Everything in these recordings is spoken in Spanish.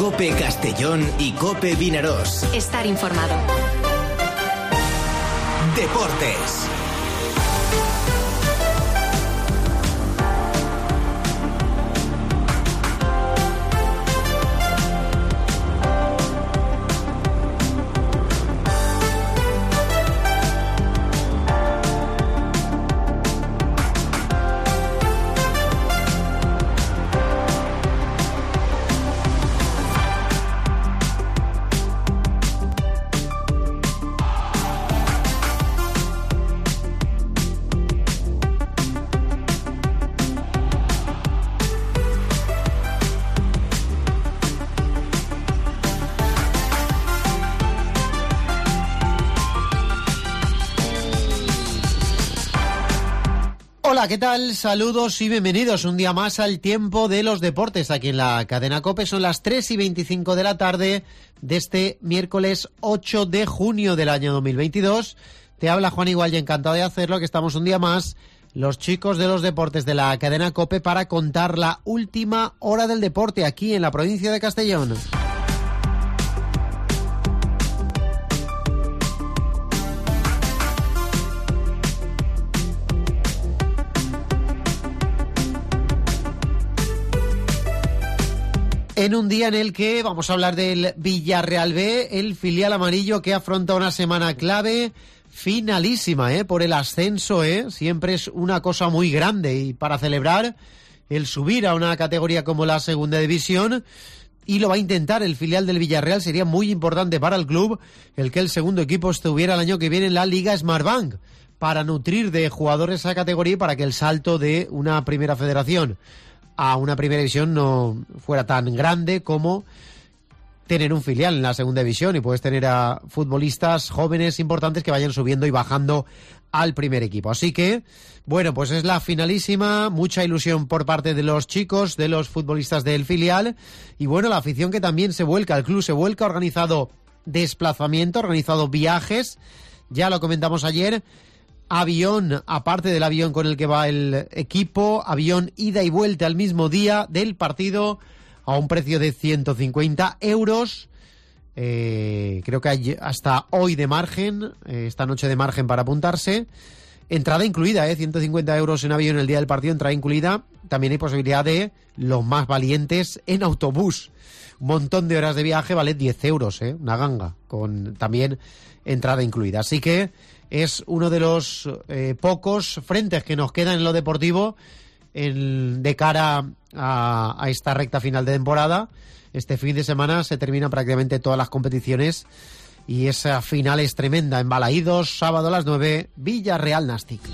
COPE Castellón y COPE Vinarós. Estar informado. Deportes. Hola, ¿qué tal? Saludos y bienvenidos un día más al Tiempo de los Deportes aquí en la cadena COPE. Son las 3:25 de la tarde de este miércoles 8 de junio del año 2022. Te habla Juan Igual y encantado de hacerlo, que estamos un día más los chicos de los deportes de la cadena COPE para contar la última hora del deporte aquí en la provincia de Castellón. En un día en el que vamos a hablar del Villarreal B, el filial amarillo que afronta una semana clave, finalísima, por el ascenso, siempre es una cosa muy grande y para celebrar el subir a una categoría como la segunda división, y lo va a intentar el filial del Villarreal. Sería muy importante para el club el que el segundo equipo estuviera el año que viene en la Liga Smartbank para nutrir de jugadores esa categoría y para que el salto de una primera federación a una primera división no fuera tan grande como tener un filial en la segunda división, y puedes tener a futbolistas jóvenes importantes que vayan subiendo y bajando al primer equipo. Así que, bueno, pues es la finalísima, mucha ilusión por parte de los chicos, de los futbolistas del filial, y bueno, la afición que también se vuelca, el club se vuelca, ha organizado desplazamiento, ha organizado viajes, ya lo comentamos ayer. Avión, aparte del avión con el que va el equipo, avión ida y vuelta al mismo día del partido a un precio de 150 euros. Creo que hay hasta hoy de margen, esta noche de margen para apuntarse. Entrada incluida, 150 euros en avión el día del partido, entrada incluida. También hay posibilidad de los más valientes en autobús. Un montón de horas de viaje vale 10 euros, una ganga, con también entrada incluida. Así que es uno de los pocos frentes que nos quedan en lo deportivo de cara a esta recta final de temporada. Este fin de semana se terminan prácticamente todas las competiciones y esa final es tremenda. En Balaídos, sábado a las 9, Villarreal Nastic.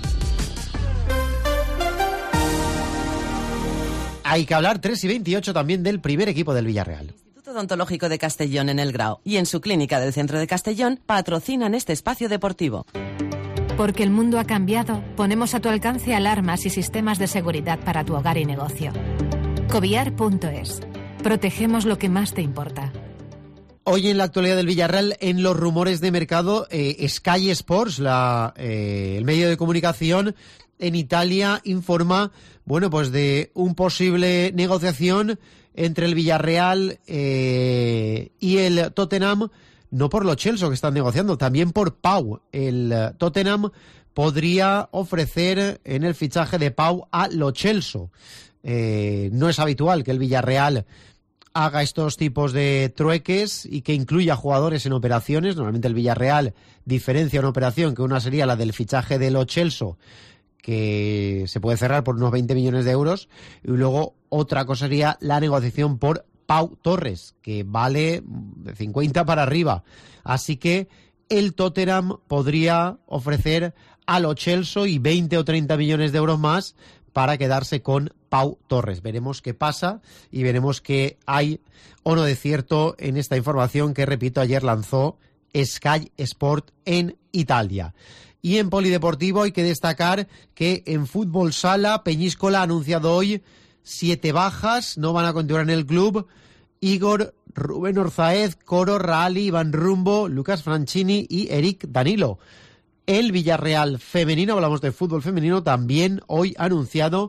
Hay que hablar 3:28 también del primer equipo del Villarreal. Odontológico de Castellón en El Grao y en su clínica del centro de Castellón patrocinan este espacio deportivo. Porque el mundo ha cambiado, ponemos a tu alcance alarmas y sistemas de seguridad para tu hogar y negocio. Coviar.es. Protegemos lo que más te importa. Hoy en la actualidad del Villarreal, en los rumores de mercado, Sky Sports, el medio de comunicación en Italia, informa, bueno, pues de un posible negociación entre el Villarreal y el Tottenham, no por Lo Celso que están negociando, también por Pau. El Tottenham podría ofrecer en el fichaje de Pau a Lo Celso. No es habitual que el Villarreal haga estos tipos de trueques y que incluya jugadores en operaciones. Normalmente el Villarreal diferencia una operación, que una sería la del fichaje de Lo Celso, que se puede cerrar por unos 20 millones de euros, y luego otra cosa sería la negociación por Pau Torres, que vale de 50 para arriba. Así que el Tottenham podría ofrecer a Lo Celso y 20 o 30 millones de euros más para quedarse con Pau Torres. Veremos qué pasa y veremos qué hay o no de cierto en esta información que, repito, ayer lanzó Sky Sport en Italia. Y en polideportivo hay que destacar que en fútbol sala, Peñíscola ha anunciado hoy 7 bajas, no van a continuar en el club. Igor, Rubén Orzaez, Coro, Raali, Iván Rumbo, Lucas Franchini y Eric Danilo. El Villarreal femenino, hablamos de fútbol femenino, también hoy ha anunciado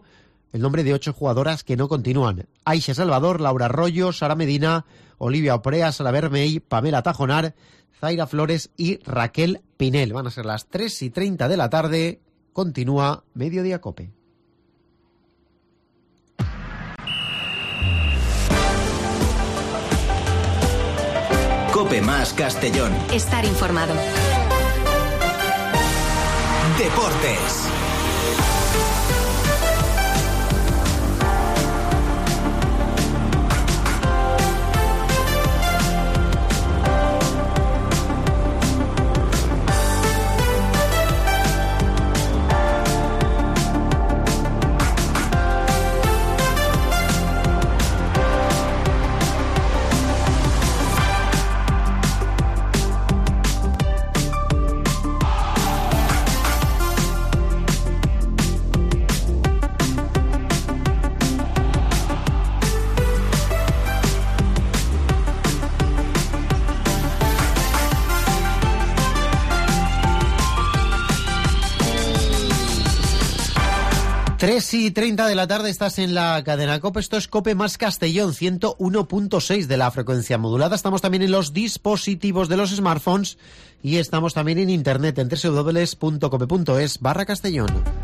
el nombre de 8 jugadoras que no continúan. Aixa Salvador, Laura Arroyo, Sara Medina, Olivia Oprea, Sara Bermey, Pamela Tajonar, Zaira Flores y Raquel Pinel. Van a ser las 3:30 de la tarde. Continúa Mediodía Cope. Cope más Castellón. Estar informado. Deportes. Sí, 30 de la tarde, estás en la cadena COPE. Esto es COPE más Castellón, 101.6 de la frecuencia modulada. Estamos también en los dispositivos de los smartphones y estamos también en internet en www.cope.es/Castellón.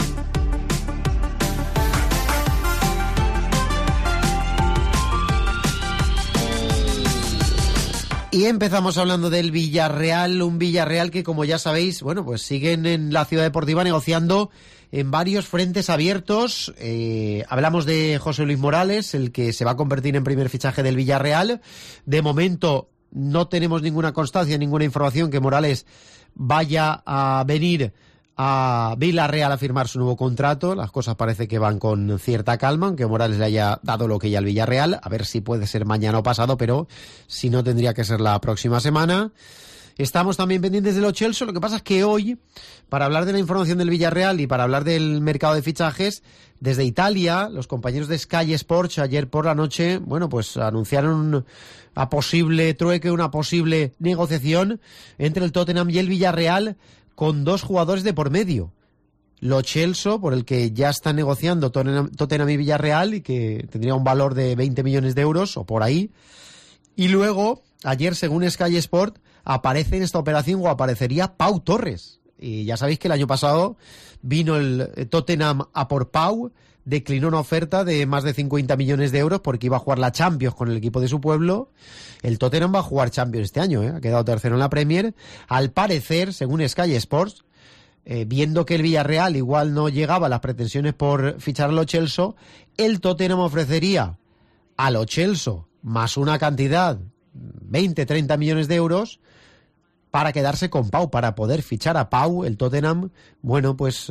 Y empezamos hablando del Villarreal, un Villarreal que, como ya sabéis, bueno, pues siguen en la Ciudad Deportiva negociando en varios frentes abiertos. Hablamos de José Luis Morales, el que se va a convertir en primer fichaje del Villarreal. De momento no tenemos ninguna constancia, ninguna información que Morales vaya a venir a Villarreal a firmar su nuevo contrato. Las cosas parece que van con cierta calma, aunque Morales le haya dado lo que ya al Villarreal. A ver si puede ser mañana o pasado, pero si no tendría que ser la próxima semana. Estamos también pendientes de Lo Celso. Lo que pasa es que hoy, para hablar de la información del Villarreal y para hablar del mercado de fichajes, desde Italia, los compañeros de Sky Sports ayer por la noche, bueno, pues anunciaron a posible trueque, una posible negociación entre el Tottenham y el Villarreal con 2 jugadores de por medio. Lo Celso, por el que ya están negociando Tottenham y Villarreal y que tendría un valor de 20 millones de euros o por ahí. Y luego, ayer, según Sky Sport, aparece en esta operación o aparecería Pau Torres. Y ya sabéis que el año pasado vino el Tottenham a por Pau, declinó una oferta de más de 50 millones de euros porque iba a jugar la Champions con el equipo de su pueblo. El Tottenham va a jugar Champions este año, ha quedado tercero en la Premier. Al parecer, según Sky Sports, viendo que el Villarreal igual no llegaba a las pretensiones por fichar a Lo Celso, el Tottenham ofrecería a Lo Celso más una cantidad, 20-30 millones de euros, para quedarse con Pau, para poder fichar a Pau. El Tottenham, bueno, pues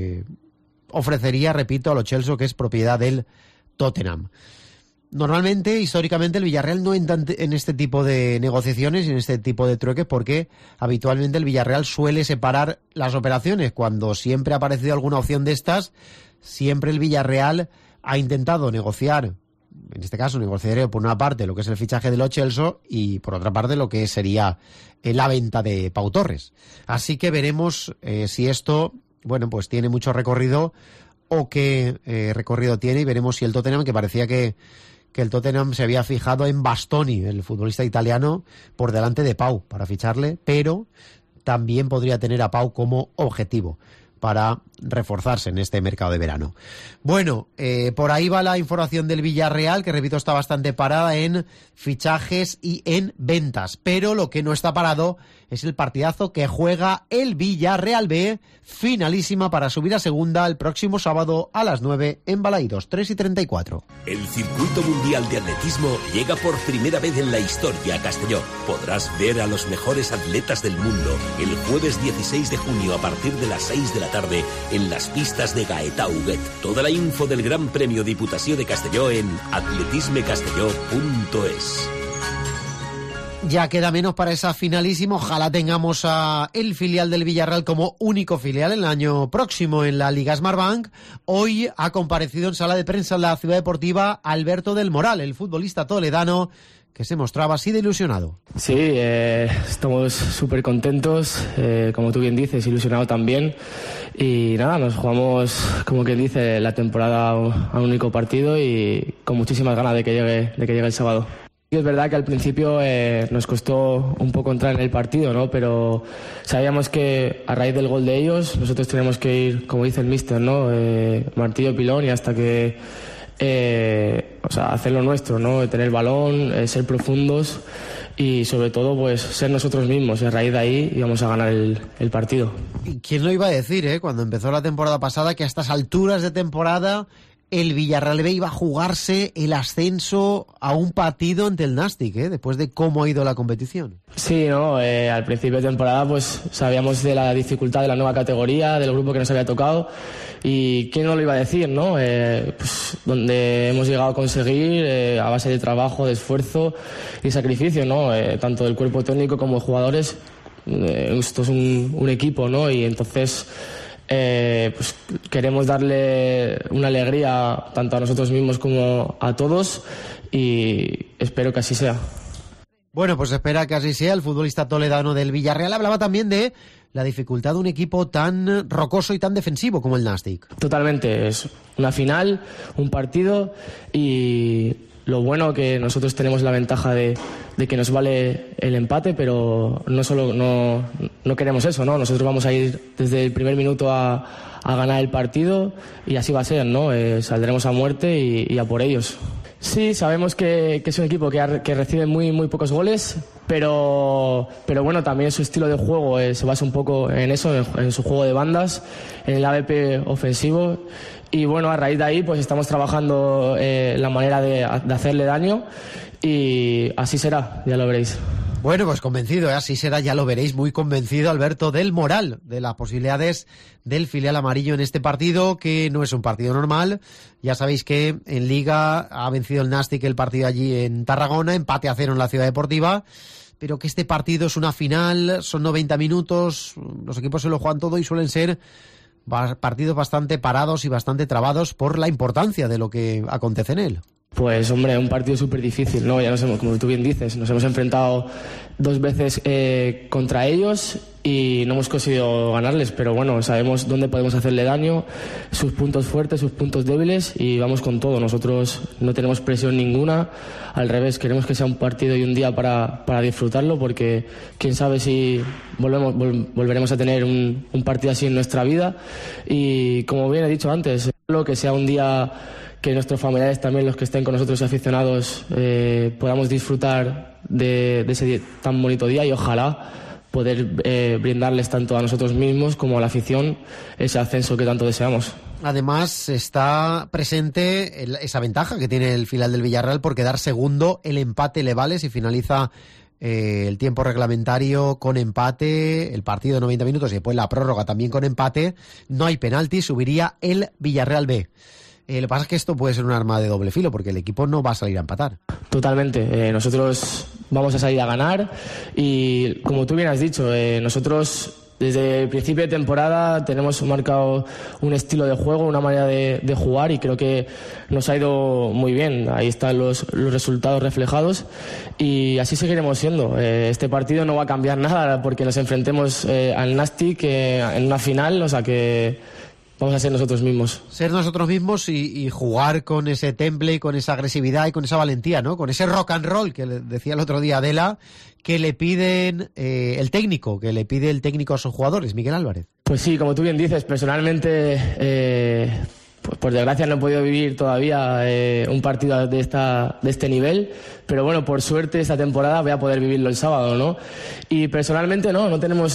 ofrecería, repito, a Lo Celso, que es propiedad del Tottenham. Normalmente, históricamente, el Villarreal no entra en este tipo de negociaciones y en este tipo de trueques porque habitualmente el Villarreal suele separar las operaciones. Cuando siempre ha aparecido alguna opción de estas, siempre el Villarreal ha intentado negociar, en este caso negociaría por una parte lo que es el fichaje de Lo Celso y por otra parte lo que sería la venta de Pau Torres. Así que veremos si esto, bueno, pues tiene mucho recorrido o qué recorrido tiene, y veremos si el Tottenham, que parecía que el Tottenham se había fijado en Bastoni, el futbolista italiano, por delante de Pau para ficharle, pero también podría tener a Pau como objetivo para reforzarse en este mercado de verano. Bueno, por ahí va la información del Villarreal, que repito está bastante parada en fichajes y en ventas, pero lo que no está parado es el partidazo que juega el Villarreal B, finalísima para subir a segunda el próximo sábado a las 9 en Balaidos, 3:34. El Circuito Mundial de Atletismo llega por primera vez en la historia a Castelló. Podrás ver a los mejores atletas del mundo el jueves 16 de junio a partir de las 6 de la tarde en las pistas de Gaetà Huguet. Toda la info del Gran Premio Diputació de Castelló en atletismecastelló.es. Ya queda menos para esa finalísima. Ojalá tengamos a el filial del Villarreal como único filial el año próximo en la Liga Smartbank. Hoy ha comparecido en sala de prensa en la Ciudad Deportiva Alberto del Moral, el futbolista toledano, que se mostraba así de ilusionado. Sí, estamos súper contentos, como tú bien dices, ilusionado también. Y nada, nos jugamos, como quien dice, la temporada a un único partido y con muchísimas ganas de que llegue el sábado. Y es verdad que al principio nos costó un poco entrar en el partido, ¿no? Pero sabíamos que a raíz del gol de ellos nosotros tenemos que ir, como dice el míster, ¿no? Martillo pilón y hasta que hacer lo nuestro, ¿no? Tener balón, ser profundos y sobre todo pues ser nosotros mismos. Y a raíz de ahí íbamos a ganar el partido. ¿Y quién lo iba a decir, cuando empezó la temporada pasada, que a estas alturas de temporada el Villarreal B iba a jugarse el ascenso a un partido ante el Nastic, después de cómo ha ido la competición? Sí, ¿no? Al principio de temporada pues sabíamos de la dificultad de la nueva categoría, del grupo que nos había tocado, y quién no lo iba a decir, ¿no? Pues donde hemos llegado a conseguir a base de trabajo, de esfuerzo y sacrificio, ¿no? Tanto del cuerpo técnico como de jugadores. Esto es un equipo, ¿no? Y entonces pues queremos darle una alegría tanto a nosotros mismos como a todos y espero que así sea. Bueno, pues espera que así sea. El futbolista toledano del Villarreal hablaba también de la dificultad de un equipo tan rocoso y tan defensivo como el Nastic. Totalmente, es una final, un partido y lo bueno que nosotros tenemos la ventaja de que nos vale el empate, pero no queremos eso, ¿no? Nosotros vamos a ir desde el primer minuto a ganar el partido y así va a ser, ¿no? Saldremos a muerte y a por ellos. Sí, sabemos que es un equipo que recibe muy, muy pocos goles, pero bueno, también su estilo de juego se basa un poco en eso, en su juego de bandas, en el AVP ofensivo. Y bueno, a raíz de ahí pues estamos trabajando la manera de hacerle daño y así será, ya lo veréis. Bueno, pues convencido, así será, ya lo veréis, muy convencido Alberto del Moral de las posibilidades del filial amarillo en este partido, que no es un partido normal. Ya sabéis que en Liga ha vencido el Nastic el partido allí en Tarragona, empate a 0 en la Ciudad Deportiva, pero que este partido es una final, son 90 minutos, los equipos se lo juegan todo y suelen ser partidos bastante parados y bastante trabados por la importancia de lo que acontece en él. Pues hombre, un partido súper difícil, ¿no? Ya como tú bien dices, nos hemos enfrentado 2 veces contra ellos y no hemos conseguido ganarles, pero bueno, sabemos dónde podemos hacerle daño, sus puntos fuertes, sus puntos débiles y vamos con todo. Nosotros no tenemos presión ninguna, al revés, queremos que sea un partido y un día para disfrutarlo, porque quién sabe si volveremos a tener un partido así en nuestra vida. Y como bien he dicho antes, que sea un día que nuestros familiares también, los que estén con nosotros aficionados, podamos disfrutar de ese tan bonito día y ojalá poder brindarles tanto a nosotros mismos como a la afición ese ascenso que tanto deseamos. Además está presente esa ventaja que tiene el filial del Villarreal por quedar segundo. El empate le vale si finaliza el tiempo reglamentario con empate, el partido de 90 minutos y después la prórroga también con empate. No hay penalti, subiría el Villarreal B. Lo que pasa es que esto puede ser un arma de doble filo porque el equipo no va a salir a empatar. Totalmente. Nosotros vamos a salir a ganar y, como tú bien has dicho, nosotros desde el principio de temporada tenemos marcado un estilo de juego, una manera de jugar y creo que nos ha ido muy bien. Ahí están los resultados reflejados y así seguiremos siendo. Este partido no va a cambiar nada porque nos enfrentemos al Nastic en una final, o sea que vamos a ser nosotros mismos. Ser nosotros mismos y jugar con ese temple, con esa agresividad y con esa valentía, ¿no? Con ese rock and roll que le decía el otro día Adela, que le piden el técnico a sus jugadores, Miguel Álvarez. Pues sí, como tú bien dices, personalmente, pues por desgracia no he podido vivir todavía un partido de este nivel, pero bueno, por suerte esta temporada voy a poder vivirlo el sábado, ¿no? Y personalmente no tenemos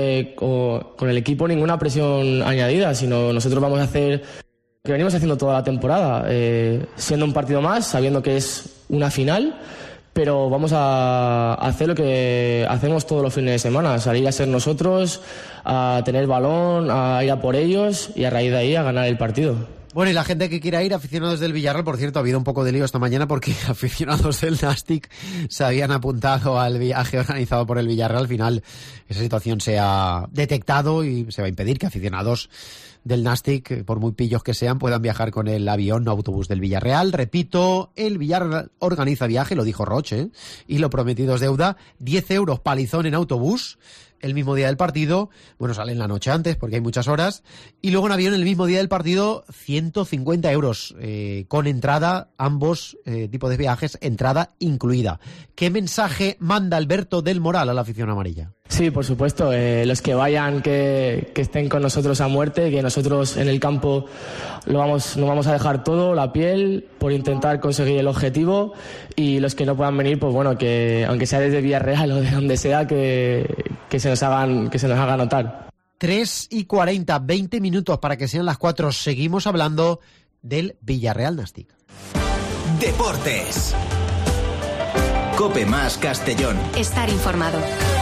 con el equipo ninguna presión añadida, sino nosotros vamos a hacer lo que venimos haciendo toda la temporada, siendo un partido más, sabiendo que es una final, pero vamos a hacer lo que hacemos todos los fines de semana, salir a ser nosotros, a tener balón, a ir a por ellos y a raíz de ahí a ganar el partido. Bueno, y la gente que quiera ir, aficionados del Villarreal, por cierto, ha habido un poco de lío esta mañana porque aficionados del Nàstic se habían apuntado al viaje organizado por el Villarreal. Al final, esa situación se ha detectado y se va a impedir que aficionados del Nàstic, por muy pillos que sean, puedan viajar con el avión o autobús del Villarreal. Repito, el Villarreal organiza viaje, lo dijo Roche, y lo prometido es deuda. 10 euros palizón en autobús el mismo día del partido, bueno, salen la noche antes porque hay muchas horas, y luego en avión el mismo día del partido 150 euros con entrada, ambos tipos de viajes, entrada incluida. ¿Qué mensaje manda Alberto del Moral a la afición amarilla? Sí, por supuesto, los que vayan, que estén con nosotros a muerte, que nosotros en el campo nos vamos a dejar todo, la piel, por intentar conseguir el objetivo, y los que no puedan venir, pues bueno, que aunque sea desde Villarreal o de donde sea, que se nos haga notar. 3:40, 20 minutos para que sean las 4. Seguimos hablando del Villarreal Nàstic. Deportes. Cope más Castellón. Estar informado.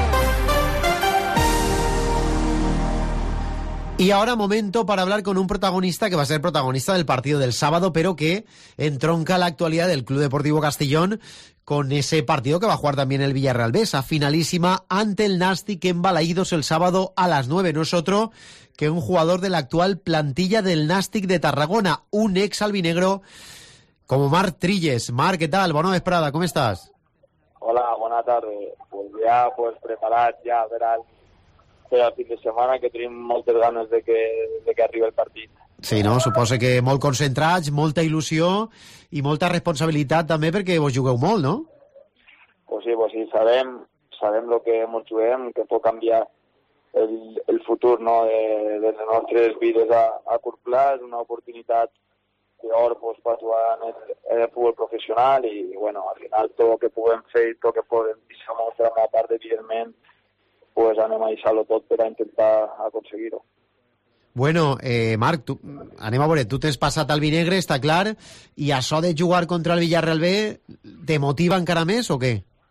Y ahora momento para hablar con un protagonista que va a ser protagonista del partido del sábado, pero que entronca la actualidad del Club Deportivo Castellón con ese partido que va a jugar también el Villarreal B, esa finalísima ante el Nàstic en Balaídos el sábado a las 9. No es otro que un jugador de la actual plantilla del Nàstic de Tarragona, un ex albinegro como Marc Trilles. Marc, ¿qué tal? Bona vesprada, ¿cómo estás? Hola, buena tarde. Pues ya, preparat ja per al fin de setmana, que tenim moltes ganes de que arribi el partit. Sí, no? Suposo que molt concentrats, molta il·lusió i molta responsabilitat també perquè vos jugueu molt, no? Pues sí, sabem lo que ens juguem, que pot canviar el futur, no, de les nostres vides a curt plaç, una oportunitat d'or pues, per jugar en el futbol professional i, bueno, al final tot el que puguem fer i tot el que podem deixar mostrar a part, evidentment, pues anem a deixar-lo tot per a intentar aconseguir-ho. Bueno, Marc, anem a veure, tu t'has passat al vinegre, està clar, i això de jugar contra el Villarreal B te motiva encara més o què?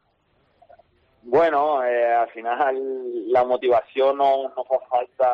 Bueno, al final la motivació no fa falta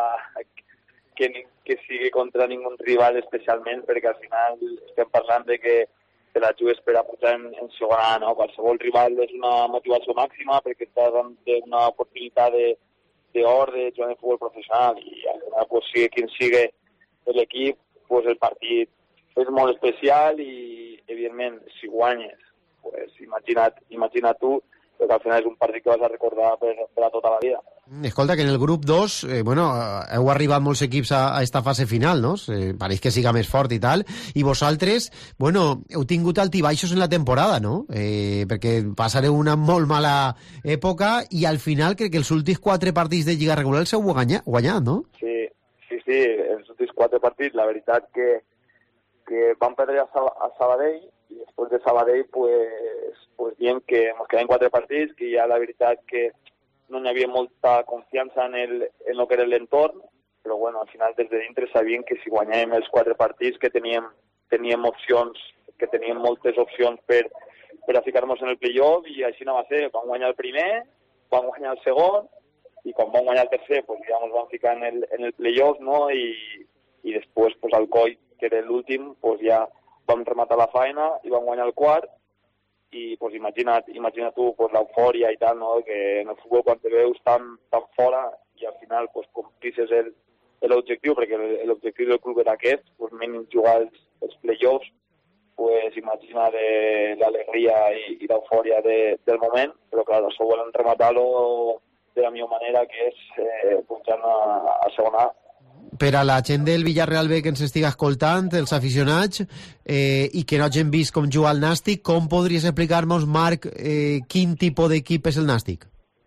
que sigui contra ningú rival especialment, perquè al final estem parlant de que te la jugues per a pujar en segona, no? Qualsevol rival és una motivació màxima perquè estàs ante una oportunitat d'or de jugar en futbol professional i al final, pues, sigui quin sigui l'equip, pues, el partit és molt especial i, evidentment, si guanyes, pues, imagina't tu, perquè al final és un partit que vas a recordar per a tota la vida. Escolta, que en el grup 2, heu arribat molts equips a esta fase final, no? Pareix que siga més fort i tal. I vosaltres, bueno, heu tingut altibaixos en la temporada, no? Perquè passareu una molt mala època i al final crec que els últims 4 partits de Lliga regular els heu guanyat, no? Sí, els últims 4 partits, la veritat que vam perdre a Sabadell i després de Sabadell, pues diem que ens quedem 4 partits, que ja la veritat que no hi havia molta confiança en lo que era l'entorn, però bueno, al final des de dintre sabien que si guanyàvem els 4 partits que teníem opcions, que teníem moltes opcions per a ficar-nos en el playoff i així no va ser. Vam guanyar el primer, vam guanyar el segon i quan vam guanyar el tercer pues ja ens vam ficar en el playoff, no? I després pues Alcoi, que era l'últim, pues ja vam rematar la feina i vam guanyar el quart. I pues imagina't tu pues l'eufòria i tal, no? Que en el futbol quan te veus tan fora i al final pues complisses l'objectiu, perquè l'objectiu del club era aquest, pues mínim jugar els playoffs, pues imagina't l'alegria i l'eufòria del moment, però clar, això volen rematar-lo de la millor manera, que és pujant a segona A. Per a la gent del Villarreal B que ens estiga escoltant, els aficionats, i que no hagin vist com juga el Nàstic, com podries explicar-nos, Marc, quin tipus d'equip és el Nàstic?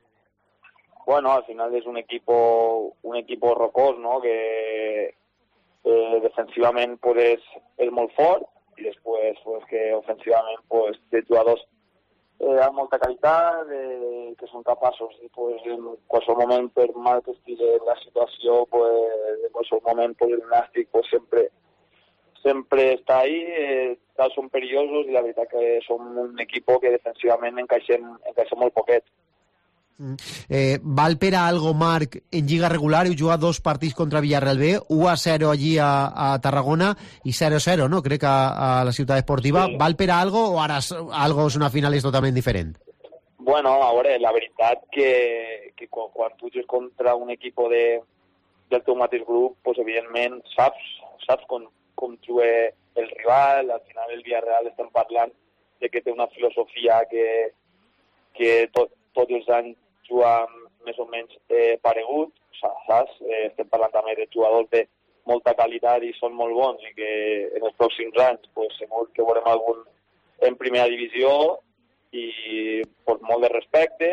Bueno, al final és un equipo rocós, ¿no? Que defensivament pues, és molt fort i després pues, que ofensivament pues, té jugadors amb molta qualitat, que són capaços pues, en qualsevol moment, per mal que estigui la situació, pues, en qualsevol moment pues, el Nàstic pues, sempre està ahí, són perillosos i la veritat que som un equip que defensivament encaixem molt poquet. Val per a algo, Marc, en lliga regular heu jugat 2 partits contra Villarreal B, 1-0 allí a Tarragona i 0-0, no? Crec que a la ciutat esportiva. Sí. Val per a algo o ara algo és una final és totalment diferent? Bueno, a veure, la veritat que quan tu jugues contra un equip del teu mateix grup, pues, evidentment saps com juga el rival. Al final el Villarreal estem parlant de que té una filosofia que tots els anys juga més o menys paregut, saps? Estem parlant també de jugadors de molta qualitat i són molt bons i que en els pròxims anys pues, segur que veurem algun en primera divisió i pues, molt de respecte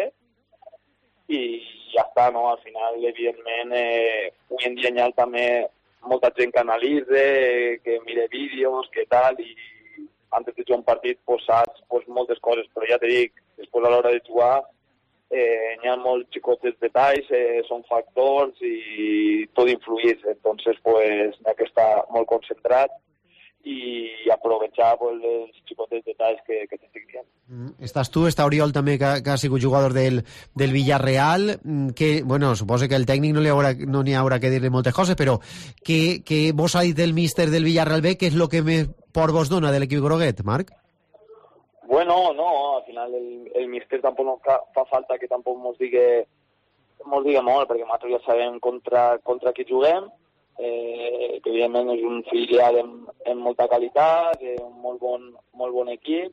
i ja està, no? Al final, evidentment, avui en dia hi ha també molta gent que analitza, que mira vídeos, que tal, i antes de jugar un partit pues, saps pues, moltes coses, però ja te dic, després a l'hora de jugar hi ha molts xicotes detalls, són factors i tot influïs, entonces pues n'hi ha que estar molt concentrat i aprovechar pues, els xicotes detalls que t'estic dient. Estàs tu, està Oriol també, que ha sigut jugador del Villarreal, que, bueno, suposo que el tècnic no n'hi haurà que dir-li moltes coses, però que vos ha dit el míster del Villarreal B, què és el que més por vos dona de l'equip groguet, Marc? Bueno, no, al final el míster tampoc no fa falta que tampoc mos diga molt, perquè nosaltres ja sabem contra qui juguem, que evidentment és un filial amb molta qualitat, un molt bon equip,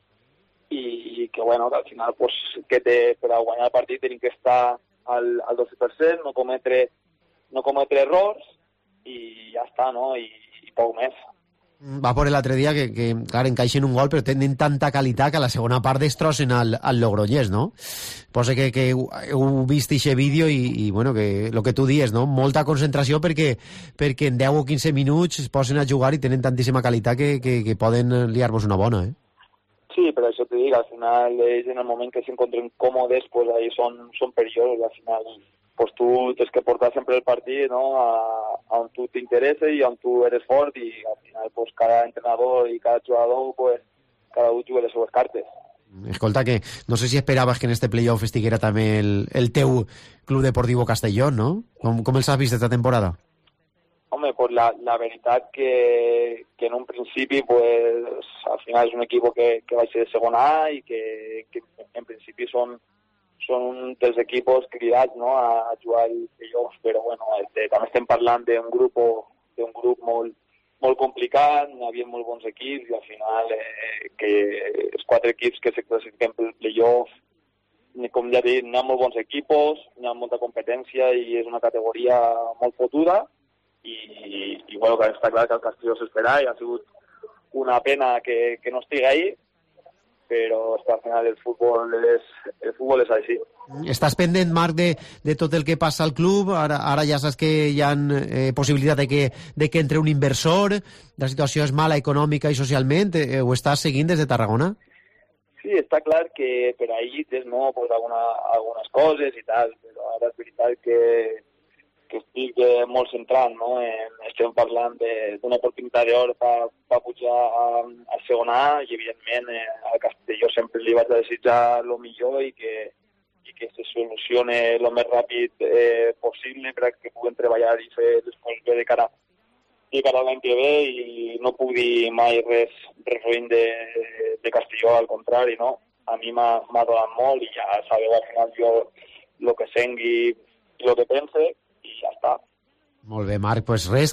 i que, bueno, que al final, pues, que per a guanyar el partit tenim que estar al 12%, no cometre errors, i ja està, no?, i poc més. Va por l'altre dia que clar, encaixen un gol, però tenen tanta qualitat que a la segona part destrossen al Logroñés, no? Posa que heu vist aquest vídeo i bueno, que el que tu dius, no? Molta concentració perquè en 10 o 15 minuts es posen a jugar i tenen tantíssima qualitat que poden liar-vos una bona, eh? Sí, però això t'ho dic, al final ells en el moment que s'encontren còmodes, pues ahí són perillosos, al final pues tu tens que portar sempre el partit, no?, a on tu t'interessa i on tu eres fort, i al final pues, cada entrenador i cada jugador pues, cada un juga les seues cartes. Escolta, que no sé si esperaves que en este playoff estiguera també el teu Club Deportivo Castellón, no? Com els has vist esta temporada? Home, pues la veritat que en un principi pues, al final és un equip que va ser de segona A i que en principi són un dels equipos cridats, no?, a jugar al playoff, però bueno, també estem parlant d'un grup molt complicat, hi havia molt bons equips i al final que els 4 equips que se classifiquen pel playoff, com ja dic, hi ha molt bons equipos, hi ha molta competència i és una categoria molt fotuda i bueno, que està clar que el Castelló s'espera i ha sigut una pena que no estigui ahí, però al final el futbol és així. Estàs pendent, Marc, de tot el que passa al club? Ara ja saps que hi ha possibilitat de que entre un inversor, la situació és mala econòmica i socialment, ho estàs seguint des de Tarragona? Sí, està clar que per ahí tens pues, algunes coses i tal, però ara és veritat que estic molt centrat, no? Estem parlant d'una oportunitat d'or per pujar a segona A i, evidentment, al Castelló sempre li vaig a desitjar el millor i que se solucione el més ràpid possible perquè puguem treballar i fer les coses bé de cara a l'any que ve i no puc dir mai res ruïn de Castelló, al contrari, no? A mi m'ha donat molt i ja sabeu al final jo el que sengui i el que pense i ja està. Molt bé, Marc, pues res,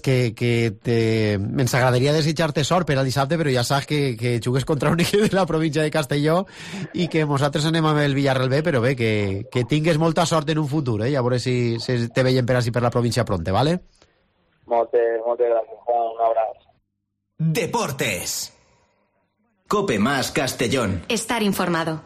ens agradaria desitjar-te sort per al dissabte, però ja saps que jugues contra un equip de la província de Castelló i que nosaltres anem amb el Villarreal B, però bé, que tingues molta sort en un futur, a veure si te veiem per així per la província pronte, ¿vale? Moltes gràcies, Juan, un abraç. Deportes. Cope Más Castellón. Estar informado.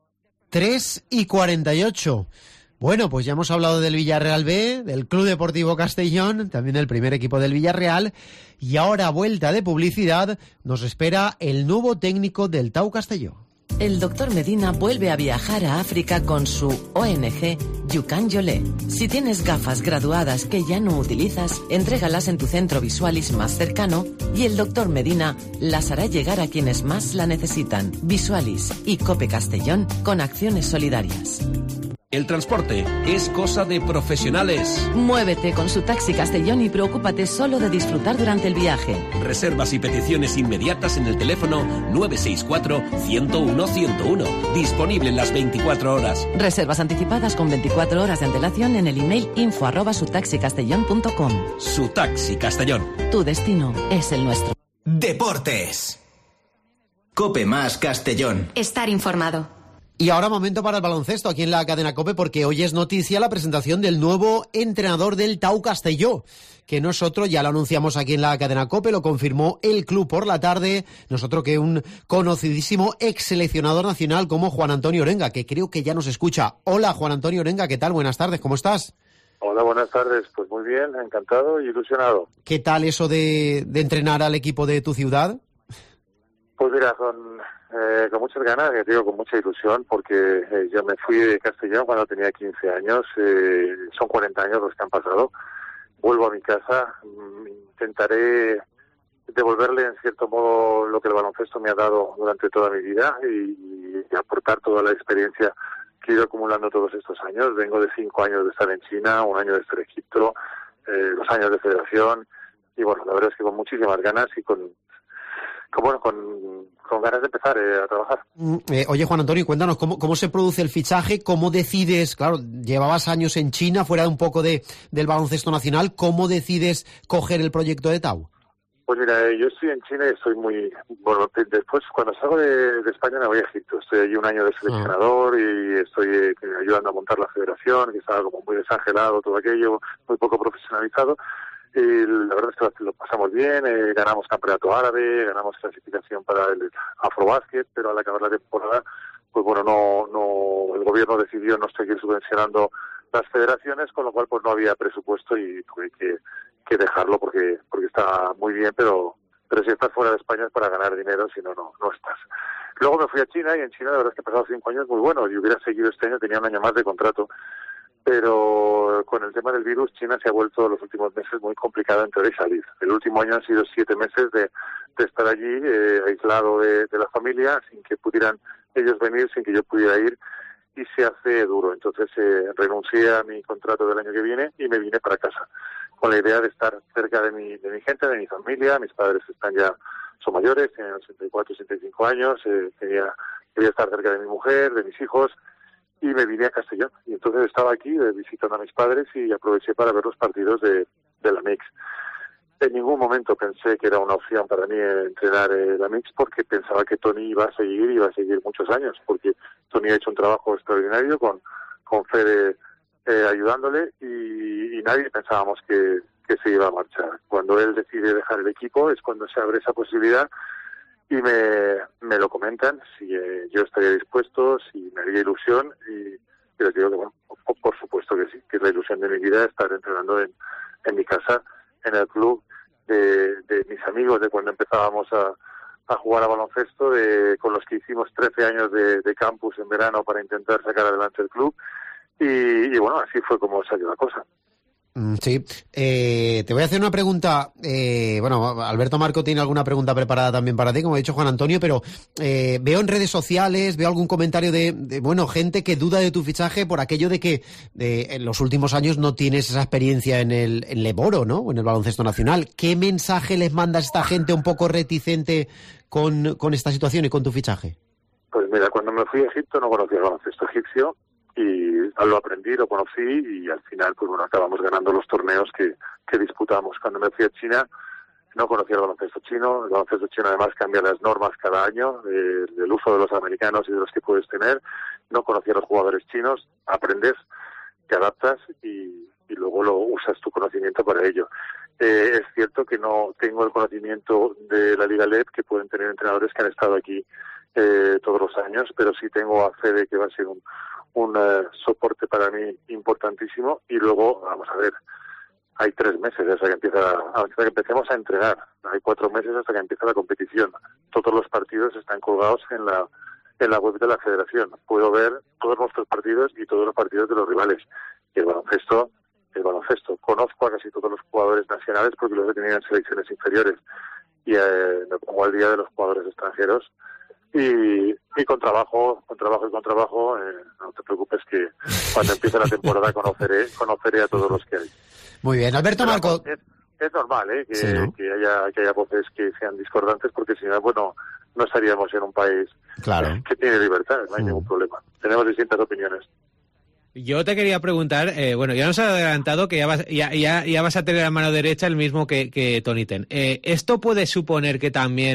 3:48. Bueno, pues ya hemos hablado del Villarreal B, del Club Deportivo Castellón, también el primer equipo del Villarreal, y ahora, vuelta de publicidad, nos espera el nuevo técnico del Tau Castelló. El doctor Medina vuelve a viajar a África con su ONG Yucan Yolé. Si tienes gafas graduadas que ya no utilizas, entrégalas en tu centro Visualis más cercano y el doctor Medina las hará llegar a quienes más la necesitan. Visualis y Cope Castellón con acciones solidarias. El transporte es cosa de profesionales. Muévete con su Taxi Castellón y preocúpate solo de disfrutar durante el viaje. Reservas y peticiones inmediatas en el teléfono 964-101-101. Disponible en las 24 horas. Reservas anticipadas con 24 horas de antelación en el email info@sutaxicastellón.com. Su Taxi Castellón. Tu destino es el nuestro. Deportes. Cope más Castellón. Estar informado. Y ahora momento para el baloncesto aquí en la cadena COPE, porque hoy es noticia la presentación del nuevo entrenador del TAU Castelló, que nosotros ya lo anunciamos aquí en la cadena COPE, lo confirmó el club por la tarde, nosotros que un conocidísimo ex seleccionador nacional como Juan Antonio Orenga, que creo que ya nos escucha. Hola Juan Antonio Orenga, ¿qué tal? Buenas tardes, ¿cómo estás? Hola, buenas tardes. Pues muy bien, encantado y ilusionado. ¿Qué tal eso de entrenar al equipo de tu ciudad? Pues mira, con muchas ganas, ya te digo, con mucha ilusión, porque yo me fui de Castellón cuando tenía 15 años, son 40 años los que han pasado. Vuelvo a mi casa, intentaré devolverle en cierto modo lo que el baloncesto me ha dado durante toda mi vida y aportar toda la experiencia que he ido acumulando todos estos años. Vengo de 5 años de estar en China, 1 año de estar en Egipto, 2 años de federación, y bueno, la verdad es que con muchísimas ganas y con ganas de empezar a trabajar. Oye, Juan Antonio, cuéntanos cómo se produce el fichaje, cómo decides, claro, llevabas años en China, fuera un poco del baloncesto nacional, ¿cómo decides coger el proyecto de TAU? Pues mira, yo estoy en China y estoy bueno, después cuando salgo de España me voy a Egipto. Estoy allí 1 año de seleccionador y estoy ayudando a montar la federación, que estaba como muy desangelado todo aquello, muy poco profesionalizado. Y la verdad es que lo pasamos bien, ganamos campeonato árabe, ganamos clasificación para el Afrobásquet, pero al acabar la temporada, pues bueno, no el gobierno decidió no seguir subvencionando las federaciones, con lo cual pues no había presupuesto y tuve que dejarlo porque está muy bien, pero si estás fuera de España es para ganar dinero, si no estás. Luego me fui a China y en China la verdad es que he pasado 5 años muy buenos y hubiera seguido este año, tenía 1 año más de contrato. Pero con el tema del virus, China se ha vuelto los últimos meses muy complicado entrar y salir. El último año han sido 7 meses de estar allí, aislado de la familia, sin que pudieran ellos venir, sin que yo pudiera ir, y se hace duro. Entonces renuncié a mi contrato del año que viene y me vine para casa, con la idea de estar cerca de mi gente, de mi familia. Mis padres son mayores, tienen 84, 85 años, quería estar cerca de mi mujer, de mis hijos, y me vine a Castellón. Y entonces estaba aquí visitando a mis padres y aproveché para ver los partidos de la Mix. En ningún momento pensé que era una opción para mí entrenar la Mix, porque pensaba que Tony iba a seguir muchos años, porque Tony ha hecho un trabajo extraordinario con Fede ayudándole y nadie pensábamos que se iba a marchar. Cuando él decide dejar el equipo es cuando se abre esa posibilidad y me lo comentan, si yo estaría dispuesto, si me haría ilusión, y les digo que bueno, por supuesto que sí, que es la ilusión de mi vida estar entrenando en mi casa, en el club de mis amigos de cuando empezábamos a jugar a baloncesto, con los que hicimos 13 años de campus en verano para intentar sacar adelante el club, y bueno, así fue como salió la cosa. Sí, te voy a hacer una pregunta. Bueno, Alberto Marco tiene alguna pregunta preparada también para ti, como ha dicho Juan Antonio, pero veo en redes sociales, veo algún comentario de gente que duda de tu fichaje por aquello de que en los últimos años no tienes esa experiencia en Leboro, ¿no? O en el baloncesto nacional. ¿Qué mensaje les mandas a esta gente un poco reticente con esta situación y con tu fichaje? Pues mira, cuando me fui a Egipto no conocía el baloncesto egipcio, y lo aprendí, lo conocí y al final pues bueno, acabamos ganando los torneos que disputamos. Cuando me fui a China no conocía el baloncesto chino. El baloncesto chino además cambia las normas cada año del uso de los americanos y de los que puedes tener. No conocía a los jugadores chinos. Aprendes, te adaptas y luego lo usas tu conocimiento para ello. Es cierto que no tengo el conocimiento de la Liga LEP que pueden tener entrenadores que han estado aquí todos los años, pero sí tengo a Fede, que va a ser un soporte para mí importantísimo. Y luego, vamos a ver, hay 3 meses hasta que empecemos a entrenar, hay 4 meses hasta que empieza la competición. Todos los partidos están colgados en la web de la federación. Puedo ver todos nuestros partidos y todos los partidos de los rivales. Y el baloncesto. Conozco a casi todos los jugadores nacionales porque los he tenido en selecciones inferiores, y me pongo al día de los jugadores extranjeros y con trabajo, no te preocupes que cuando empiece la temporada conoceré a todos los que hay. Muy bien, Alberto Marco. Es normal, que, sí, ¿no? que haya voces que sean discordantes, porque si no, bueno, no estaríamos en un país que tiene libertad, no hay ningún problema. Tenemos distintas opiniones. Yo te quería preguntar, bueno, ya nos has adelantado que ya vas a tener a mano derecha el mismo que Tony Ten. ¿Esto puede suponer que también,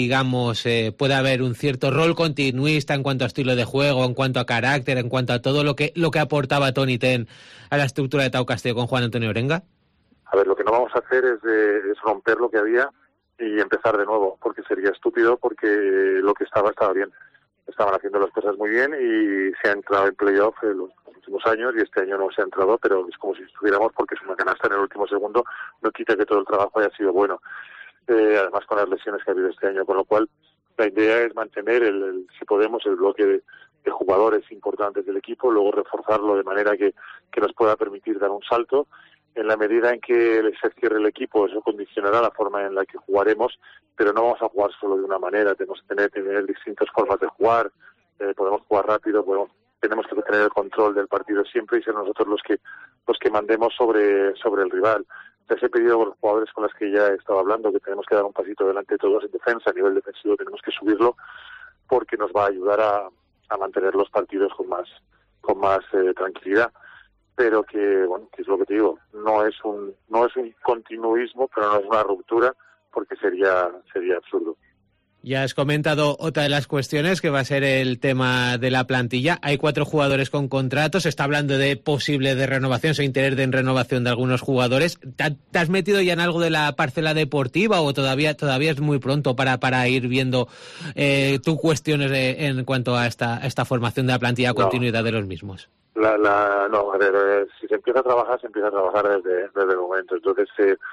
pueda haber un cierto rol continuista en cuanto a estilo de juego, en cuanto a carácter, en cuanto a todo lo que aportaba Tony Ten a la estructura de Tau Castelló con Juan Antonio Orenga? A ver, lo que no vamos a hacer es romper lo que había y empezar de nuevo, porque sería estúpido, porque lo que estaba bien. Estaban haciendo las cosas muy bien y se ha entrado en playoff los últimos años, y este año no se ha entrado, pero es como si estuviéramos, porque es una canasta en el último segundo, no quita que todo el trabajo haya sido bueno. Además con las lesiones que ha habido este año, con lo cual la idea es mantener, si podemos, el bloque de jugadores importantes del equipo, luego reforzarlo de manera que nos pueda permitir dar un salto. En la medida en que se cierre el equipo, eso condicionará la forma en la que jugaremos, pero no vamos a jugar solo de una manera, tenemos que tener distintas formas de jugar, podemos jugar rápido, tenemos que tener el control del partido siempre y ser nosotros los que mandemos sobre el rival. Les he pedido a los jugadores con los que ya he estado hablando que tenemos que dar un pasito adelante todos en defensa, a nivel defensivo tenemos que subirlo, porque nos va a ayudar a mantener los partidos con más tranquilidad. Pero que es lo que te digo, no es un continuismo, pero no es una ruptura, porque sería absurdo. Ya has comentado otra de las cuestiones, que va a ser el tema de la plantilla. Hay 4 jugadores con contratos, se está hablando de posible de renovación, o interés de renovación de algunos jugadores. ¿Te has metido ya en algo de la parcela deportiva o todavía es muy pronto para ir viendo tus cuestiones en cuanto a esta formación de la plantilla, continuidad de los mismos? No, a ver, si se empieza a trabajar desde el momento. Entonces,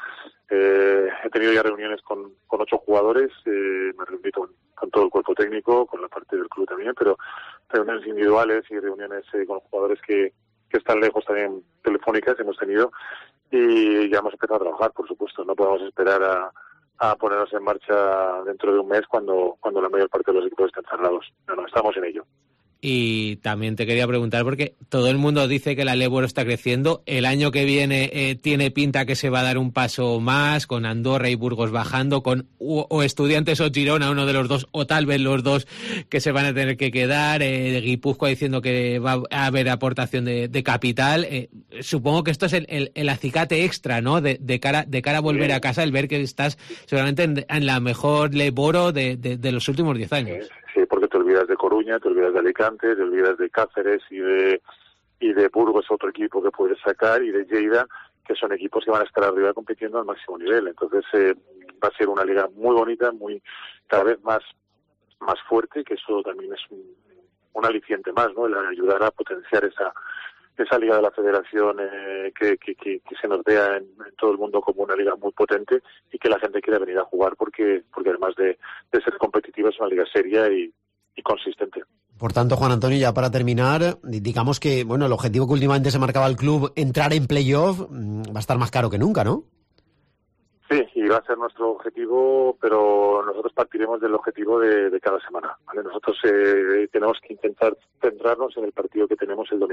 he tenido ya reuniones con 8 jugadores, me reuní con todo el cuerpo técnico, con la parte del club también, pero reuniones individuales y reuniones con jugadores que están lejos también, telefónicas, hemos tenido, y ya hemos empezado a trabajar, por supuesto. No podemos esperar a ponernos en marcha dentro de un mes cuando la mayor parte de los equipos estén cerrados. No, estamos en ello. Y también te quería preguntar, porque todo el mundo dice que la Leboro está creciendo. El año que viene tiene pinta que se va a dar un paso más, con Andorra y Burgos bajando, con o Estudiantes o Girona, uno de los dos, o tal vez los dos que se van a tener que quedar. Guipúzcoa diciendo que va a haber aportación de capital. Supongo que esto es el acicate extra, ¿no? De cara a volver a casa, el ver que estás seguramente en la mejor Leboro de los últimos 10 años. Sí, porque te olvidas de Coruña, te olvidas de Alicante, te olvidas de Cáceres y de Burgos, otro equipo que puedes sacar, y de Lleida, que son equipos que van a estar arriba compitiendo al máximo nivel. Entonces va a ser una liga muy bonita, cada vez más fuerte, que eso también es un aliciente más, ¿no? El ayudar a potenciar esa liga de la federación, que se nos vea en todo el mundo como una liga muy potente, y que la gente quiera venir a jugar porque además de ser competitiva, es una liga seria y consistente. Por tanto, Juan Antonio, ya para terminar, digamos que el objetivo que últimamente se marcaba el club, entrar en playoff, va a estar más caro que nunca, ¿no? Sí, y va a ser nuestro objetivo, pero nosotros partiremos del objetivo de cada semana, ¿vale? Nosotros tenemos que intentar centrarnos en el partido que tenemos el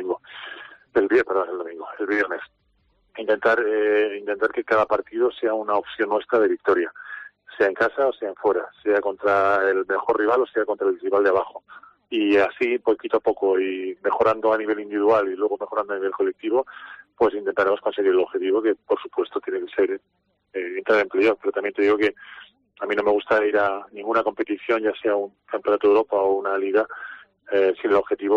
viernes. Intentar que cada partido sea una opción nuestra de victoria, sea en casa o sea en fuera, sea contra el mejor rival o sea contra el rival de abajo. Y así, poquito a poco, y mejorando a nivel individual y luego mejorando a nivel colectivo, pues intentaremos conseguir el objetivo, que por supuesto tiene que ser entrar en playoff. Pero también te digo que a mí no me gusta ir a ninguna competición, ya sea un campeonato de Europa o una liga, sin el objetivo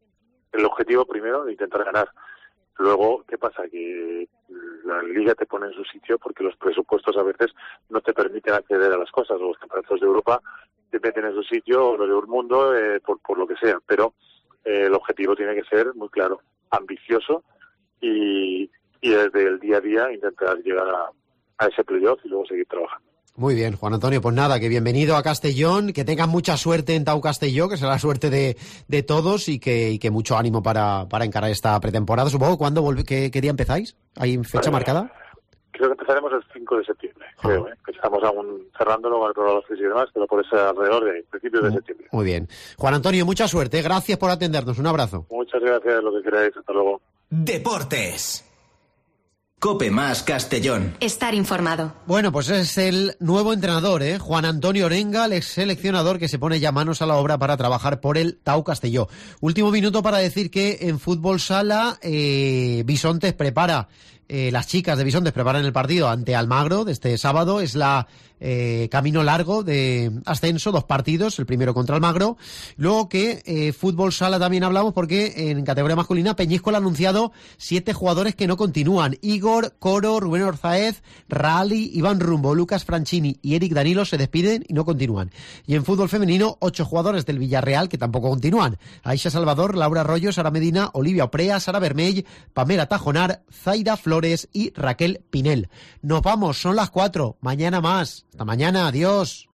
primero de intentar ganar. Luego, ¿qué pasa? Que la liga te pone en su sitio porque los presupuestos a veces no te permiten acceder a las cosas. Los campeonatos de Europa te meten en su sitio, los de un mundo, por lo que sea. Pero el objetivo tiene que ser muy claro, ambicioso, y desde el día a día intentar llegar a ese playoff y luego seguir trabajando. Muy bien, Juan Antonio, pues nada, que bienvenido a Castellón, que tengas mucha suerte en Tau Castelló, que será la suerte de todos, y que mucho ánimo para encarar esta pretemporada. Supongo, ¿qué día empezáis? ¿Hay fecha marcada? creo que empezaremos el 5 de septiembre, creo, que estamos aún cerrándolo con el programa y demás, pero por ese alrededor de principios de septiembre. Muy bien. Juan Antonio, mucha suerte, gracias por atendernos, un abrazo. Muchas gracias, lo que queráis, hasta luego. Deportes. COPE más Castellón. Estar informado. Bueno, pues es el nuevo entrenador, Juan Antonio Orenga, el ex seleccionador que se pone ya manos a la obra para trabajar por el Tau Castelló. Último minuto para decir que en fútbol sala Bisontes prepara, las chicas de Bisontes preparan el partido ante Almagro de este sábado. Es la camino largo de ascenso, 2 partidos, el primero contra Almagro. Luego que fútbol sala también hablamos porque en categoría masculina Peñíscola ha anunciado 7 jugadores que no continúan. Igor, Coro, Rubén Orzaez, Rally, Iván Rumbo, Lucas Franchini y Eric Danilo se despiden y no continúan. Y en fútbol femenino 8 jugadores del Villarreal que tampoco continúan. Aisha Salvador, Laura Arroyo, Sara Medina, Olivia Oprea, Sara Vermell, Pamela Tajonar, Zaira Flores y Raquel Pinel. Nos vamos, son las 4, mañana más. Hasta mañana, adiós.